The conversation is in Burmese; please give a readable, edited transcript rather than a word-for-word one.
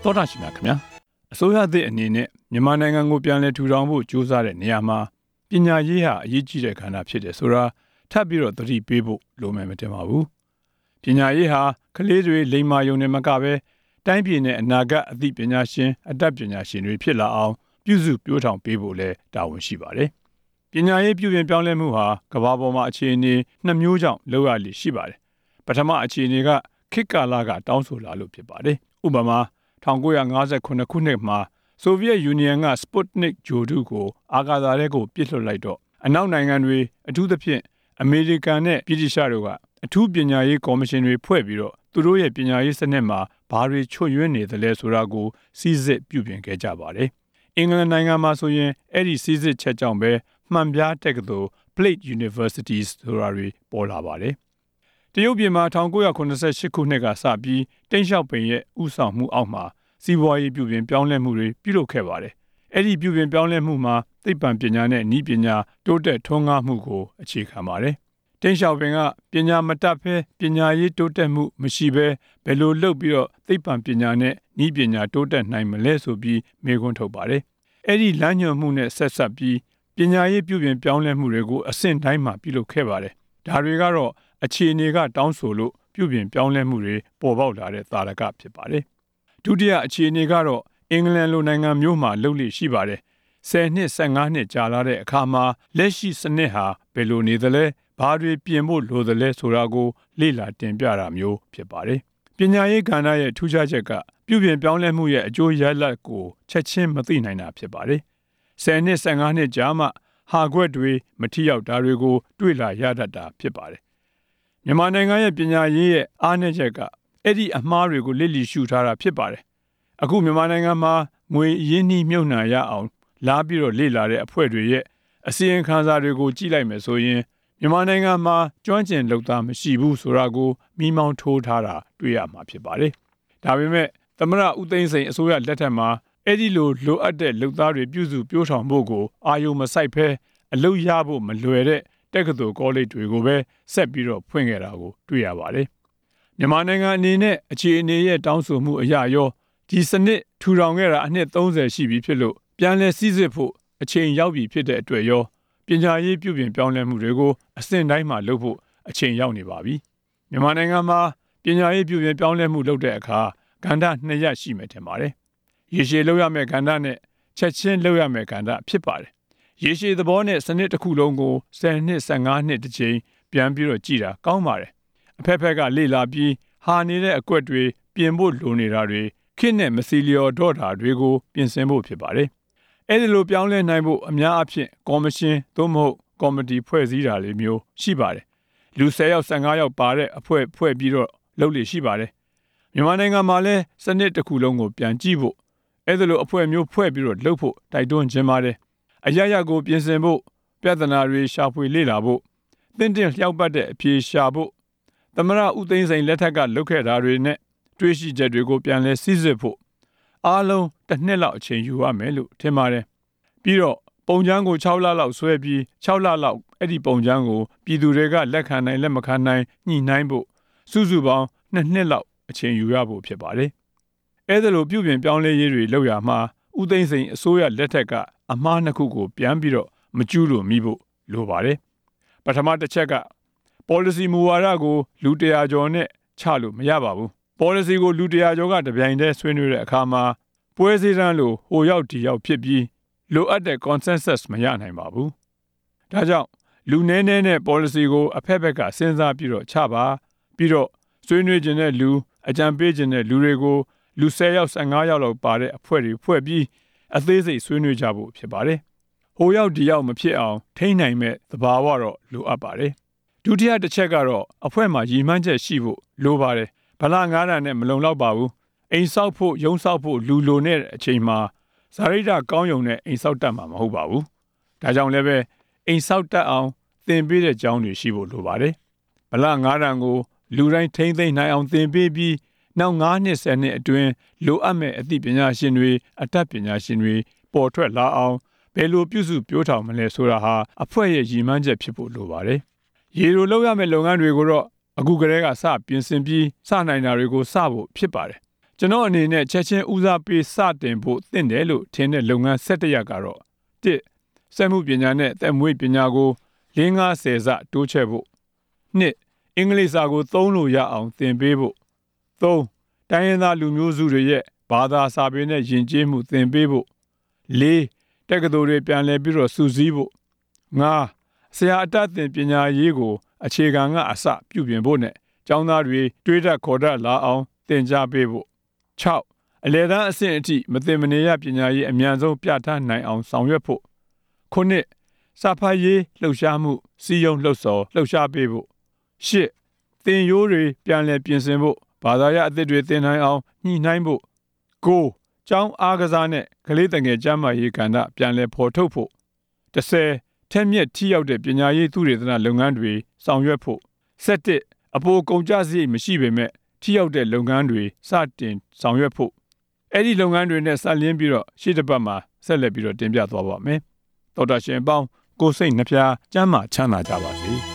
တောတာရှင်များခင်ဗျာအစိုးရသစ်အနေနဲ့မြန်မာနိုင်ငံကိုပြန်လည်ထူထောင်ဖို့ကြိုးစားတဲ့နေရာမှာပညာရေးဟာအရေးကြီးတဲ့ကဏ္ဍဖြစ်တယ်ဆိုတာထပ်ပြီးတော့သတိပေးဖို့လိုမယ်မတင်ပါဘူးပညာရေးဟာကလေးတွေလိမ္မာယုံနဲ့မကပဲတိုင်းပြည်နဲ့အနာဂတ်အသိပညာရှင်အတတ်ပညာရှင်တွေဖြစ်လာအောင်ပြုစုပြောထောင်ပေးဖို့လည်းတာဝန်ရှိပါတယ်ပညာရေးပြုပြင်ပြောင်းလဲမှုဟာကမ္ဘာပေါ်မှာအခြေအနေနှစ်မျိုးကြောင့်လောက်ရလိရှိပါတယ်ပထမအခြေအနေကခေတ်ကာလကတောင်းဆိုလာလို့ဖြစ်ပါတယ်ဥပမာ1959ခုနှစ်မှာဆိုဗီယက်ယူနီယံက Sputnik ဂြိုဟ်တုကိုအာကာသထဲကိုပစ်လွှတ်လိုက်တော့အနောက်နိုင်ငံတွေအထူးသဖြင့်အမေရိကန်နဲ့ဗြိတိရှတို့ကအထူးပညာရေးကော်မရှင်တွေဖွဲ့ပြီးတော့သူတို့ရဲ့ပညာရေးစနစ်မှာဘာတွေချွတ်ယွင်းနေသလဲဆိုတာကိုစီစစ်ပြုပြင်ခဲ့ကြပါတယ်အင်္ဂလန်နိုင်ငံမှာဆိုရင်အဲ့ဒီစီစစ်ချက်ကြောင့်ပဲမှန်ပြားတက္ကသိုလ် Plate Universities ဆိုတာတွေပေါ်လာပါတယ်တရုတ်ပြည်မှာ1988ခုနှစ်ကစပြီးတိန့်ရှောက်ပင်ရဲ့ဥဆောင်မှုအောက်မှာစီးပွားရေးပြုပြင်ပြောင်းလဲမှုတွေပြုလုပ်ခဲ့ပါတယ်။အဲ့ဒီပြုပြင်ပြောင်းလဲမှုမှာသိပ္ပံပညာနဲ့နည်းပညာတိုးတက်ထွန်းကားမှုကိုအခြေခံပါတယ်။တိန့်ရှောက်ပင်ကပညာမတတ်ဘဲပညာရေးတိုးတက်မှုမရှိဘဲဘယ်လိုလုပ်ပြီးတော့သိပ္ပံပညာနဲ့နည်းပညာတိုးတက်နိုင်မလဲဆိုပြီးမေးခွန်းထုတ်ပါတယ်။အဲ့ဒီလမ်းညွှန်မှုနဲ့ဆက်ဆက်ပြီးပညာရေးပြုပြင်ပြောင်းလဲမှုတွေကိုအဆင့်တိုင်းမှာပြုလုပ်ခဲ့ပါတယ်။ဒါတွေကတော့အခြေအနေကတောင်းဆိုလို့ပြုပြင်ပြောင်းလဲမှုတွေပေါ်ပေါက်လာတဲ့သာဓကဖြစ်ပါတယ်။ဒုတိယအခြေအနေကတော့အင်္ဂလန်လိုနိုင်ငံမျိုးမှာလုပ်လို့ရှိပါတယ်။10နှစ်15နှစ်ကြာလာတဲ့အခါမှာလက်ရှိစနစ်ဟာဘယ်လိုနေသလဲဘာတွေပြင်ဖို့လိုသလဲဆိုတာကိုလေ့လာတင်ပြတာမျိုးဖြစ်ပါတယ်။ပညာရေးကဏ္ဍရဲ့ထူးခြားချက်ကပြုပြင်ပြောင်းလဲမှုရဲ့အကျိုးရလဒ်ကိုချက်ချင်းမသိနိုင်တာဖြစ်ပါတယ်။10နှစ်15နှစ်ကြာမှဟာခွက်တွေမထိရောက်တာတွေကိုတွေ့လာရတတ်တာဖြစ်ပါတယ်။မြန်မာနိုင်ငံရဲ့ပညာရေးရဲ့အားနည်းချက်ကအဲ့ဒီအမှားတွေကိုလစ်လျရှုထားတာဖြစ်ပါတယ်။အခုမြန်မာနိုင်ငံမှာငွေရင်းနှီးမြှုပ်နှံရအောင်လာပြီးတော့လေ့လာတဲ့အဖွဲ့တွေရဲ့အစီရင်ခံစာတွေကိုကြည့်လိုက်မယ်ဆိုရင်မြန်မာနိုင်ငံမှာကျွမ်းကျင်လုပ်သားမရှိဘူးဆိုတာကိုမိမောင်းထိုးထားတာတွေ့ရမှာဖြစ်ပါတယ်။ဒါပေမဲ့သမရဦးသိန်းစိန်အစိုးရလက်ထက်မှာအဲ့ဒီလိုအပ်တဲ့လုပ်သားတွေပြုစုပြောထောင်ဖို့ကိုအာရုံမစိုက်ဘဲအလုပ်ရဖို့မလွယ်တဲ့တက္ကသိုလ်ကောလိပ်တွေကိုပဲဆက်ပြီးတော့ဖွင့်ခဲ့တာကိုတွေ့ရပါတယ်။မြန်မာနိုင်ငံအနေနဲ့အခြေအနေရဲ့တောင်းဆိုမှုအရရောဒီစနစ်ထူထောင်ခဲ့တာအနှစ်30ရှိပြီဖြစ်လို့ပြန်လည်စည်းစစ်ဖို့အချိန်ရောက်ပြီဖြစ်တဲ့အတွက်ရောပညာရေးပြုပြင်ပြောင်းလဲမှုတွေကိုအဆင့်တိုင်းမှာလုပ်ဖို့အချိန်ရောက်နေပါပြီ။မြန်မာနိုင်ငံမှာပညာရေးပြုပြင်ပြောင်းလဲမှုလုပ်တဲ့အခါကဏ္ဍ2ရပ်ရှိမယ်ထင်ပါတယ်။ရေရှည်လုပ်ရမယ့်ကဏ္ဍနဲ့ချက်ချင်းလုပ်ရမယ့်ကဏ္ဍဖြစ်ပါတယ်။ရေရှည်သဘောနဲ့စနစ်တစ်ခုလုံးကို10နှစ်15နှစ်တစ်ချိန်ပြန်ပြီးတော့ကြည့်တာကောင်းပါတယ်။အဖက်ဖက်ကလေ့လာပြီးဟာနေတဲ့အကွက်တွေပြင်ဖို့လိုနေတာတွေခေတ်နဲ့မစီလျော်တော့တာတွေကိုပြင်ဆင်ဖို့ဖြစ်ပါတယ်။အဲဒီလိုပြောင်းလဲနိုင်ဖို့အများအဖြစ်ကော်မရှင်သို့မဟုတ်ကော်မတီဖွဲ့စည်းတာလေးမျိုးရှိပါတယ်။လူ10ယောက်15ယောက်ပါတဲ့အဖွဲ့ဖွဲ့ပြီးတော့လုပ်လို့ရှိပါတယ်။မြန်မာနိုင်ငံမှာလည်းစနစ်တစ်ခုလုံးကိုပြန်ကြည့်ဖို့အဲဒီလိုအဖွဲ့မျိုးဖွဲ့ပြီးတော့လုပ်ဖို့တိုက်တွန်းခြင်းပါတယ်။အရရကိုပြင်ဆင်ဖို့ပြဿနာတွေရှာဖွေလေ့လာဖို့သင့်တင်လျှောက်ပတ်တဲ့အဖြေရှာဖို့သမရဦးသိန်းစိန်လက်ထက်ကလုပ်ခဲ့တာတွေနဲ့တွေးရှိချက်တွေကိုပြန်လဲစစ်စစ်ဖို့အားလုံးတစ်နှစ်လောက်အချိန်ယူရမယ်လို့ထင်ပါတယ်ပြီးတော့ပုံချမ်းကို6လလောက်ဆွဲပြီး6လလောက်အဲ့ဒီပုံချမ်းကိုပြည်သူတွေကလက်ခံနိုင်လက်မခံနိုင်ညှိနှိုင်းဖို့စုစုပေါင်း2နှစ်လောက်အချိန်ယူရဖို့ဖြစ်ပါတယ်အဲ့ဒါလိုပြုပြင်ပြောင်းလဲရေးတွေလုပ်ရမှာဦးသိန်းစိန်အစိုးရလက်ထက်ကအမှားနှစ်ခုကိုပြန်ပြီးတော့မကျူးလို့မိဖို့လိုပါတယ်ပထမတစ်ချက်က policy မူဝါဒကိုလူ100ကျော်နဲ့ချလို့မရပါဘူးpolicy ကိုလူ100ကျော်ကတပြိုင်တည်းဆွေးနွေးတဲ့အခါမှာပွဲစည်းတမ်းလို့ဟိုရောက်ဒီရောက်ဖြစ်ပြီးလိုအပ်တဲ့ consensus မရနိုင်ပါဘူး။ဒါကြောင့်လူနည်းနည်းနဲ့ policy ကိုအဖက်ဖက်ကစဉ်းစားပြီးတော့ချပါပြီးတော့ဆွေးနွေးခြင်းတဲ့လူအကြံပေးခြင်းတဲ့လူတွေကိုလူ10ယောက်15ယောက်လောက်ပါတဲ့အဖွဲ့တွေဖွဲ့ပြီးအသေးစိတ်ဆွေးနွေးကြဖို့ဖြစ်ပါတယ်။ဟိုရောက်ဒီရောက်မဖြစ်အောင်ထိန်းနိုင်မဲ့သဘာဝတော့လိုအပ်ပါတယ်။ဒုတိယတစ်ချက်ကတော့အဖွဲ့မှာရည်မှန်းချက်ရှိဖို့လိုပါတယ်။ဗလာ9တန်နဲ့မလုံလောက်ပါဘူးအိမ်ဆောက်ဖို့ရုံဆောက်ဖို့လူလိုနဲ့အချိန်မှာဇာရိတကောင်းယုံနဲ့အိမ်ဆောက်တတ်မှာမဟုတ်ပါဘူးဒါကြောင့်လည်းပဲအိမ်ဆောက်တတ်အောင်သင်ပေးတဲ့ကျောင်းတွေရှိဖို့လိုပါတယ်ဗလာ9တန်ကိုလူတိုင်းထိမ့်သိမ့်နိုင်အောင်သင်ပေးပြီးနောက်9နှစ်10နှစ်အတွင်းလိုအပ်မဲ့အသိပညာရှင်တွေအတတ်ပညာရှင်တွေပေါ်ထွက်လာအောင်ဘယ်လိုပြုစုပြောထောင်မလဲဆိုတာဟာအဖွဲ့ရဲ့ရည်မှန်းချက်ဖြစ်ဖို့လိုပါတယ်ရေလိုလောက်ရမယ့်လုပ်ငန်းတွေကိုတော့အခုကတည်းကစပြင်ဆင်ပြီးစနိုင်တာတွေကိုစဖို့ဖြစ်ပါတယ်ကျွန်တော်အနေနဲ့ချက်ချင်းဦးစားပေးစတင်ဖို့သင့်တယ်လို့ထင်တဲ့လုပ်ငန်း17ရပ်ကတော့ 1. စက်မှုပညာနဲ့သက်မွေးပညာကို50 ဆတိုးချဲ့ဖို့ 2. အင်္ဂလိပ်စာကိုသုံးလို့ရအောင်သင်ပေးဖို့ 3. တိုင်းရင်းသားလူမျိုးစုတွေရဲ့ဘာသာစာပေနဲ့ယဉ်ကျေးမှုသင်ပေးဖို့ 4. တက္ကသိုလ်တွေပြန်လည်ပြီးတော့စုစည်းဖို့ 5. ဆရာအတတ်သင်ပညာရေးကိုအခြေခံကအစပြုပြင်ဖို့နဲ့ကျောင်းသားတွေတွေးတတ်ခေါ်တတ်လာအောင်သင်ကြားပေးဖို့ 6. အလယ်တန်းအဆင့်အထိမသင်မနေရပညာရေးအမြန်ဆုံးပြဋ္ဌာန်းနိုင်အောင်ဆောင်ရွက်ဖို့ 9. စာဖတ်ရေးလှုပ်ရှားမှုစီယုံလှုပ်ဆော်လှုပ်ရှားပေးဖို့ 10. သင်ရိုးတွေပြန်လည်ပြင်ဆင်ဖို့ဘာသာရပ်အသစ်တွေသင်နိုင်အောင်ညှိနှိုင်းဖို့ 9. ကျောင်းအားကစားနဲ့ကလေးသင်ငယ်ကျန်းမာရေးကဏ္ဍပြန်လည်ဖော်ထုတ်ဖို့ 10. ထက်မြက်ထိရောက်တဲ့ပညာရေးသုတေသနလုပ်ငန်းတွေဆောင်ရွက်ဖို့ 11. အပိုကုန်ကျစရိတ်မရှိပေမဲ့ထိရောက်တဲ့လုပ်ငန်းတွေစတင်ဆောင်ရွက်ဖို့အဲ့ဒီလုပ်ငန်းတွေနဲ့ဆက်လျင်းပြီးတော့ရှေ့တစ်ပတ်မှာဆက်လက်ပြီးတော့တင်ပြသွားပါမယ်။သောတာရှင်အပေါင်းကိုယ်စိတ်နှဖျားကျမ်းမာချမ်းသာကြပါစေ။